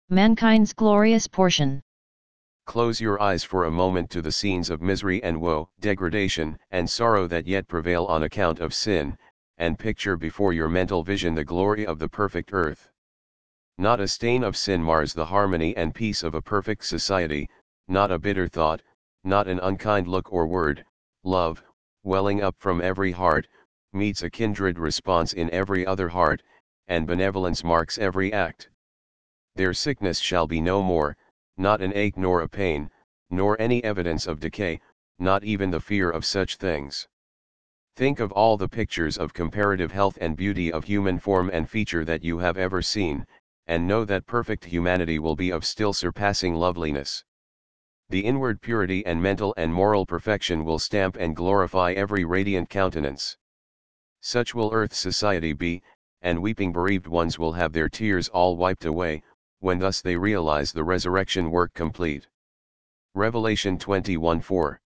Mankind's glorious portion. Close your eyes for a moment to the scenes of misery and woe, degradation and sorrow that yet prevail on account of sin, and picture before your mental vision the glory of the perfect earth. Not a stain of sin mars the harmony and peace of a perfect society, not a bitter thought, not an unkind look or word. Love, welling up from every heart, meets a kindred response in every other heart, and benevolence marks every act. Their sickness shall be no more, not an ache nor a pain, nor any evidence of decay, not even the fear of such things. Think of all the pictures of comparative health and beauty of human form and feature that you have ever seen, and know that perfect humanity will be of still surpassing loveliness. The inward purity and mental and moral perfection will stamp and glorify every radiant countenance. Such will earth society be, and weeping bereaved ones will have their tears all wiped away, when thus they realize the resurrection work complete. Revelation 21:4